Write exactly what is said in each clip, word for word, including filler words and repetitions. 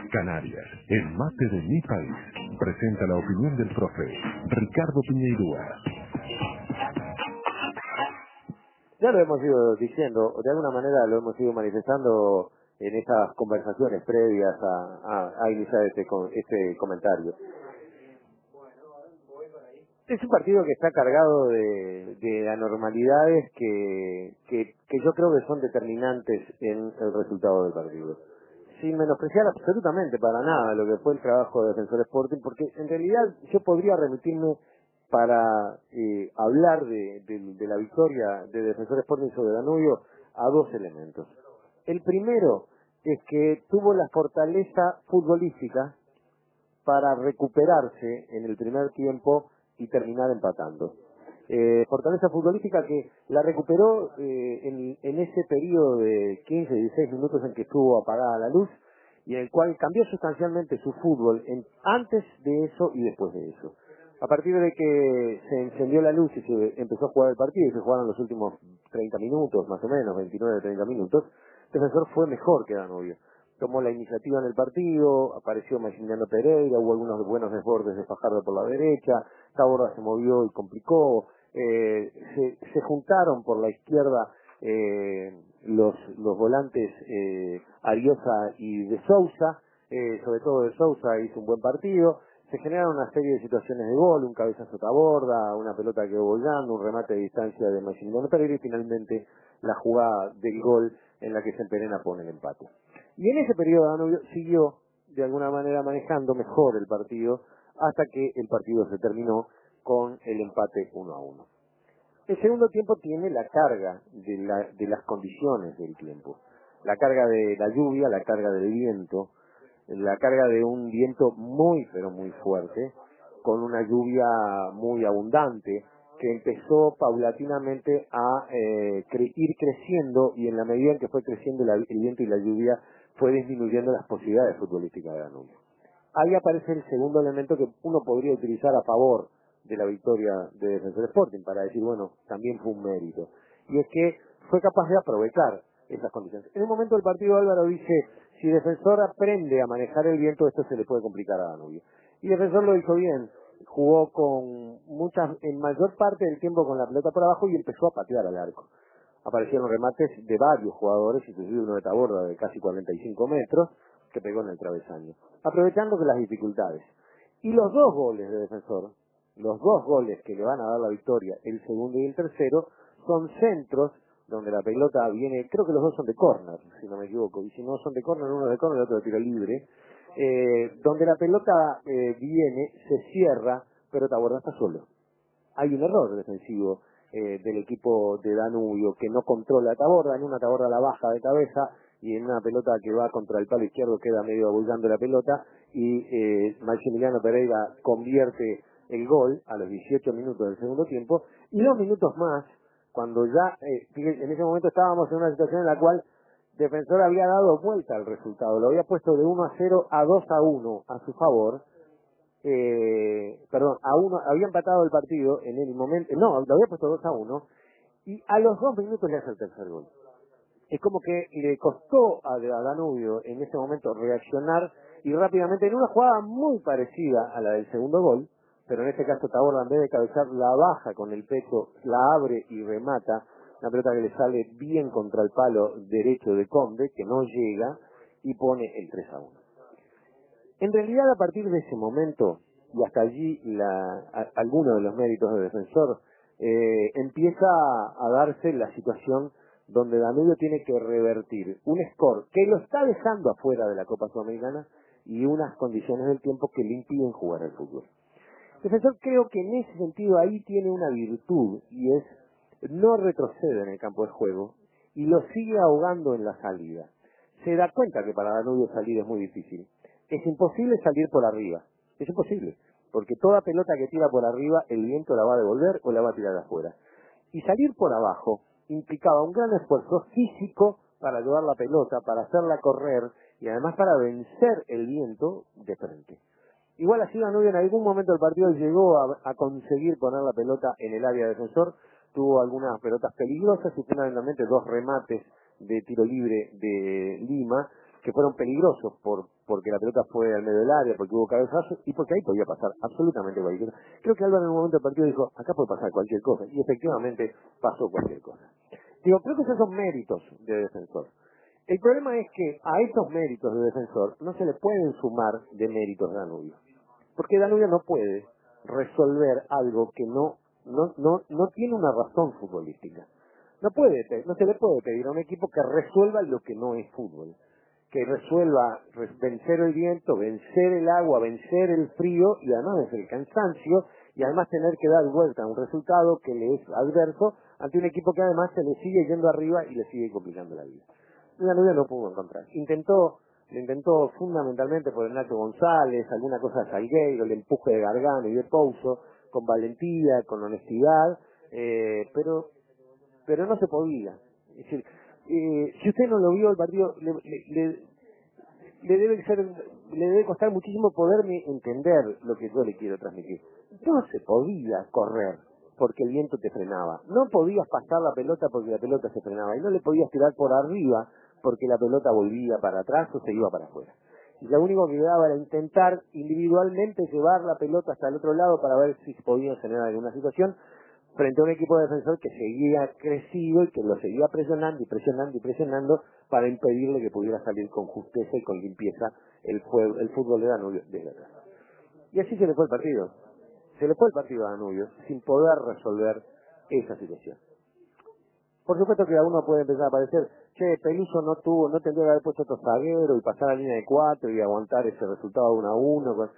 Canarias, el mate de mi país, presenta la opinión del profe Ricardo Piñeirúa. Ya lo hemos ido diciendo, de alguna manera lo hemos ido manifestando en estas conversaciones previas a, a, a iniciar este, este comentario. Es un partido que está cargado de, de anormalidades que, que, que yo creo que son determinantes en el resultado del partido. Sin menospreciar absolutamente para nada lo que fue el trabajo de Defensor Sporting, porque en realidad yo podría remitirme para eh, hablar de, de, de la victoria de Defensor Sporting sobre Danubio a dos elementos. El primero es que tuvo la fortaleza futbolística para recuperarse en el primer tiempo y terminar empatando. Eh, fortaleza futbolística que la recuperó eh, en, en ese periodo de quince, dieciséis minutos en que estuvo apagada la luz y en el cual cambió sustancialmente su fútbol en, antes de eso y después de eso. A partir de que se encendió la luz y se empezó a jugar el partido y se jugaron los últimos treinta minutos, más o menos, veintinueve, treinta minutos, Defensor fue mejor que Danubio. Tomó la iniciativa en el partido, apareció Maximiliano Pereira, hubo algunos buenos desbordes de Fajardo por la derecha, Taborda se movió y complicó, eh, se, se juntaron por la izquierda eh, los, los volantes eh, Ariosa y de Sousa, eh, sobre todo de Sousa hizo un buen partido, se generaron una serie de situaciones de gol, un cabezazo a Taborda, una pelota que quedó volando, un remate de distancia de Maximiliano Pereira y finalmente la jugada del gol en la que Semperena pone el empate. Y en ese periodo Danubio siguió de alguna manera manejando mejor el partido hasta que el partido se terminó con el empate uno a uno. El segundo tiempo tiene la carga de, la, de las condiciones del tiempo. La carga de la lluvia, la carga del viento, la carga de un viento muy pero muy fuerte, con una lluvia muy abundante, que empezó paulatinamente a eh, cre ir creciendo y en la medida en que fue creciendo la, el viento y la lluvia fue disminuyendo las posibilidades futbolísticas de Danubio. Ahí aparece el segundo elemento que uno podría utilizar a favor de la victoria de Defensor Sporting para decir, bueno, también fue un mérito. Y es que fue capaz de aprovechar esas condiciones. En un momento del partido Álvaro dice, si Defensor aprende a manejar el viento, esto se le puede complicar a Danubio. Y Defensor lo hizo bien, jugó con muchas, en mayor parte del tiempo con la pelota por abajo y empezó a patear al arco. Aparecieron remates de varios jugadores, inclusive uno de Taborda de casi cuarenta y cinco metros, que pegó en el travesaño, aprovechando de las dificultades. Y los dos goles de Defensor, los dos goles que le van a dar la victoria, el segundo y el tercero, son centros donde la pelota viene, creo que los dos son de córner, si no me equivoco, y si no son de córner, uno de córner y otro de tiro libre, eh, donde la pelota eh, viene, se cierra, pero Taborda está solo. Hay un error defensivo eh, del equipo de Danubio que no controla a Taborda, en una Taborda la baja de cabeza y en una pelota que va contra el palo izquierdo queda medio abullando la pelota y eh, Maximiliano Pereira convierte el gol a los dieciocho minutos del segundo tiempo y dos minutos más cuando ya eh, en ese momento estábamos en una situación en la cual Defensor había dado vuelta al resultado, lo había puesto de uno a cero a dos a uno a su favor. Eh, perdón, a uno, había empatado el partido en el momento, no, lo había puesto dos a uno, y a los dos minutos le hace el tercer gol. Es como que le costó a, a Danubio en ese momento reaccionar y rápidamente en una jugada muy parecida a la del segundo gol, pero en este caso Taborda en vez de cabezar la baja con el pecho, la abre y remata, una pelota que le sale bien contra el palo derecho de Conde, que no llega, y pone el tres a uno. En realidad, a partir de ese momento, y hasta allí la, a, alguno de los méritos de Defensor, eh, empieza a, a darse la situación donde Danubio tiene que revertir un score que lo está dejando afuera de la Copa Sudamericana y unas condiciones del tiempo que le impiden jugar al fútbol. Defensor creo que en ese sentido ahí tiene una virtud y es no retrocede en el campo de juego y lo sigue ahogando en la salida. Se da cuenta que para Danubio salir es muy difícil. Es imposible salir por arriba. Es imposible. Porque toda pelota que tira por arriba, el viento la va a devolver o la va a tirar afuera. Y salir por abajo implicaba un gran esfuerzo físico para llevar la pelota, para hacerla correr y además para vencer el viento de frente. Igual así Danubio en algún momento del partido llegó a, a conseguir poner la pelota en el área de Defensor. Tuvo algunas pelotas peligrosas y finalmente dos remates de tiro libre de Lima que fueron peligrosos por porque la pelota fue al medio del área, porque hubo cabezazos y porque ahí podía pasar absolutamente cualquier cosa. Creo que Álvaro en un momento del partido dijo, acá puede pasar cualquier cosa, y efectivamente pasó cualquier cosa. Digo, creo que esos son méritos de Defensor. El problema es que a esos méritos de Defensor no se le pueden sumar de méritos de Danubio, porque Danubio no puede resolver algo que no no no no tiene una razón futbolística. No puede, no se le puede pedir a un equipo que resuelva lo que no es fútbol, que resuelva vencer el viento, vencer el agua, vencer el frío y además vencer el cansancio y además tener que dar vuelta a un resultado que le es adverso ante un equipo que además se le sigue yendo arriba y le sigue complicando la vida. La novia no pudo encontrar. Intentó, lo intentó fundamentalmente por el Nacho González, alguna cosa de Salgueiro, el empuje de Gargano y de Pouso, con valentía, con honestidad, eh, pero pero no se podía. Es decir, eh, si usted no lo vio el partido, le, le, le, le debe ser, le debe costar muchísimo poderme entender lo que yo le quiero transmitir. No se podía correr porque el viento te frenaba. No podías pasar la pelota porque la pelota se frenaba. Y no le podías tirar por arriba porque la pelota volvía para atrás o se iba para afuera. Y lo único que daba era intentar individualmente llevar la pelota hasta el otro lado para ver si podían generar alguna situación frente a un equipo de defensor que seguía crecido y que lo seguía presionando y presionando y presionando para impedirle que pudiera salir con justeza y con limpieza el, fue, el fútbol de Danubio desde atrás. Y así se le fue el partido. Se le fue el partido a Danubio sin poder resolver esa situación. Por supuesto que a uno puede empezar a parecer, che, Peluso no tuvo, no tendría que haber puesto otro zaguero y pasar a la línea de cuatro y aguantar ese resultado uno a uno. Con...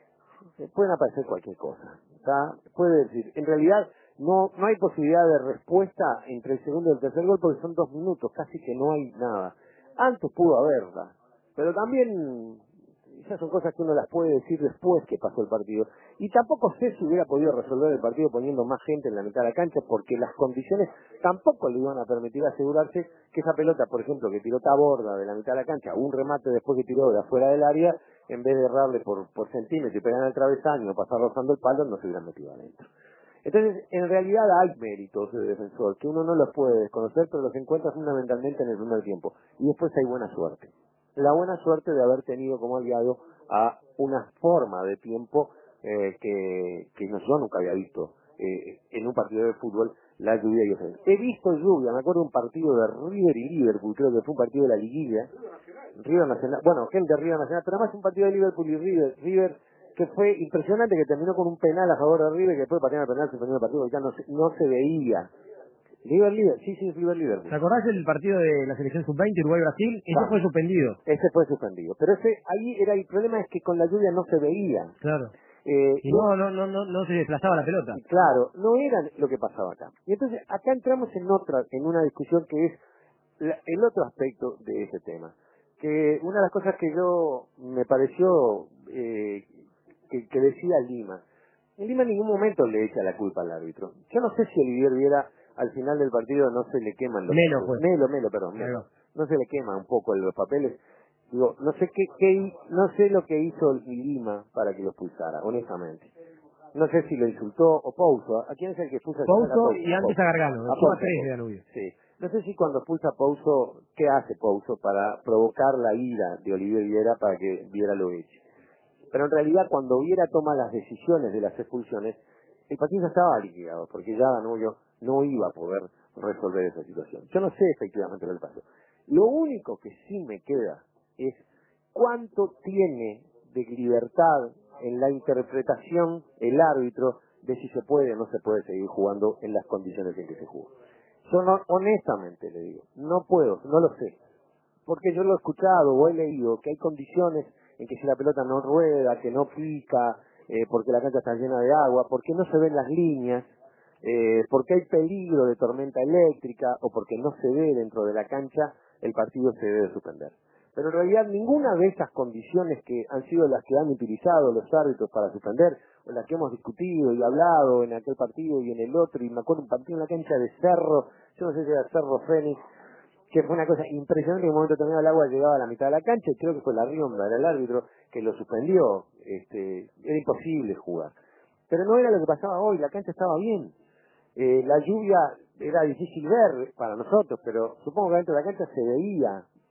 Pueden aparecer cualquier cosa. ¿Está? Puede decir, en realidad no no hay posibilidad de respuesta entre el segundo y el tercer gol porque son dos minutos, casi que no hay nada. Antes pudo haberla, pero también esas son cosas que uno las puede decir después que pasó el partido. Y tampoco sé si hubiera podido resolver el partido poniendo más gente en la mitad de la cancha, porque las condiciones tampoco le iban a permitir asegurarse que esa pelota, por ejemplo, que tiró Taborda de la mitad de la cancha, un remate después que tiró de afuera del área, en vez de errarle por, por centímetro y pegar en el travesaño o pasar rozando el palo, no se hubieran metido adentro. Entonces, en realidad hay méritos de defensor, que uno no los puede desconocer, pero los encuentra fundamentalmente en el primer tiempo. Y después hay buena suerte. La buena suerte de haber tenido como aliado a una forma de tiempo eh, que, que no, yo nunca había visto eh, en un partido de fútbol, la lluvia y el He visto lluvia, me acuerdo de un partido de River y Liverpool, creo que fue un partido de la liguilla, River Nacional, bueno, gente de River Nacional, pero además un partido de Liverpool y River, River que fue impresionante, que terminó con un penal a favor de River, que después patear el penal se terminó el partido, ya no se, no se veía. River Liver, sí, sí, River Liverpool. ¿Te acordás del partido de la selección sub veinte Uruguay-Brasil? Ese Ah, fue suspendido. ese fue suspendido. Pero ese ahí era el problema, es que con la lluvia no se veía. Claro. Eh, Y no, no, no, no, no, no se desplazaba la pelota. y claro, no era lo que pasaba acá. Y entonces acá entramos en otra, en una discusión que es la- el otro aspecto de ese tema. Que una de las cosas que yo me pareció eh, que, que decía Lima, en Lima en ningún momento le echa la culpa al árbitro. Yo no sé si Olivier Viera al final del partido no se le queman los Melo fue. Melo, Melo, perdón, Ahí Melo. va. No se le quema un poco los papeles. Digo, no sé qué, qué no sé lo que hizo Lima para que lo expulsara, honestamente. No sé si lo insultó o Pouso. ¿A quién es el que expulsa? Pouso y antes a Gargano. A Estuvo a Pouso. tres de Danubio. Sí. No sé si cuando expulsa a Pouso, ¿qué hace Pouso para provocar la ira de Olivier Viera para que Viera lo eche? Pero en realidad cuando Viera toma las decisiones de las expulsiones, el partido ya estaba liquidado, porque ya Danubio no iba a poder resolver esa situación. Yo no sé efectivamente lo que pasó. Lo único que sí me queda es cuánto tiene de libertad en la interpretación el árbitro de si se puede o no se puede seguir jugando en las condiciones en que se jugó. Yo no, honestamente le digo, no puedo, no lo sé, porque yo lo he escuchado o he leído que hay condiciones en que si la pelota no rueda, que no pica, eh, porque la cancha está llena de agua, porque no se ven las líneas, eh, porque hay peligro de tormenta eléctrica o porque no se ve dentro de la cancha, el partido se debe suspender. Pero en realidad ninguna de esas condiciones que han sido las que han utilizado los árbitros para suspender, o las que hemos discutido y hablado en aquel partido y en el otro, y me acuerdo un partido en la cancha de Cerro, yo no sé si era Cerro Fénix, que fue una cosa impresionante, en un momento determinado el agua llegaba a la mitad de la cancha, y creo que fue la Rionda, era el árbitro, que lo suspendió, este, era imposible jugar. Pero no era lo que pasaba hoy, la cancha estaba bien. Eh, la lluvia era difícil ver para nosotros, pero supongo que dentro de la cancha se veía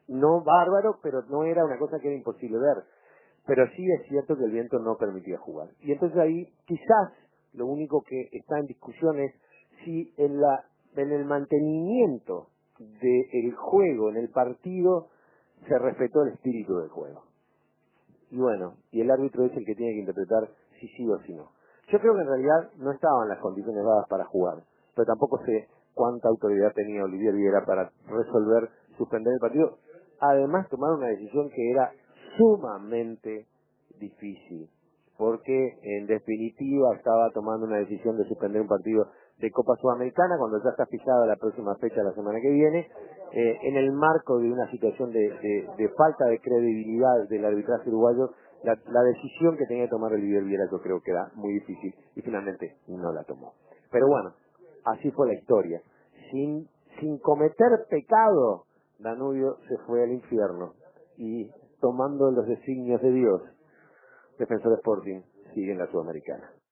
no bárbaro, pero no era una cosa que era imposible ver. Pero sí es cierto que el viento no permitía jugar. Y entonces ahí quizás lo único que está en discusión es si en, la, en el mantenimiento del juego, en el partido, se respetó el espíritu del juego. Y bueno, y el árbitro es el que tiene que interpretar si sí o si no. Yo creo que en realidad no estaban las condiciones dadas para jugar, pero tampoco sé cuánta autoridad tenía Olivier Viera para resolver, suspender el partido. Además, tomar una decisión que era sumamente difícil, porque en definitiva estaba tomando una decisión de suspender un partido de Copa Sudamericana cuando ya está fijada la próxima fecha la semana que viene, eh, en el marco de una situación de, de, de falta de credibilidad del arbitraje uruguayo. La, la decisión que tenía que tomar Olivier Viera yo creo que era muy difícil y finalmente no la tomó. Pero bueno, así fue la historia. Sin, sin cometer pecado, Danubio se fue al infierno y tomando los designios de Dios, Defensor Sporting sigue en la Sudamericana.